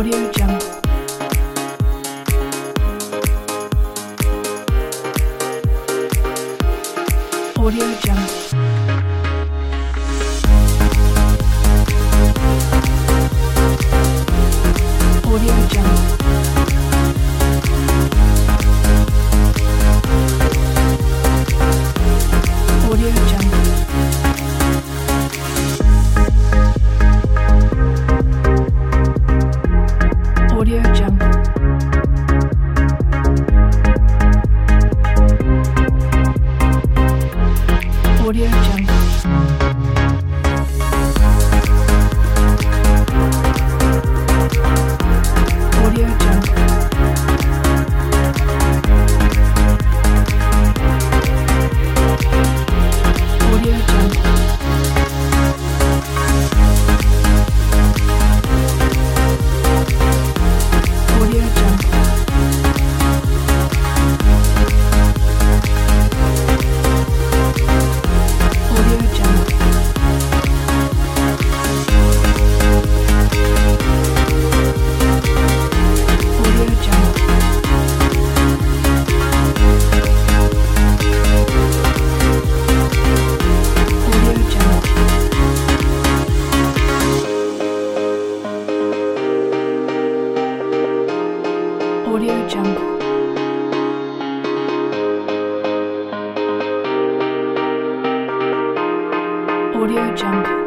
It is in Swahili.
Audio Jungle. Audio Jungle. Audio Jungle. Audio Jungle. Audio Jungle. Audio Jungle. Audio Jungle. Audio Jungle. Audio Jungle. Audio Jungle. Audio Jungle. Audio Jungle. Audio Jungle. Audio Jungle.